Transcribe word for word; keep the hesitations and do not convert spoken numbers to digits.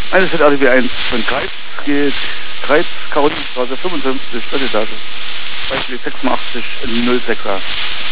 Eines wird R D W eins von Kreiz, geht Kreiz, Karolinenstraße fünfundfünfzig, dritte Etage. Beispiel sechsundachtzig null sechs.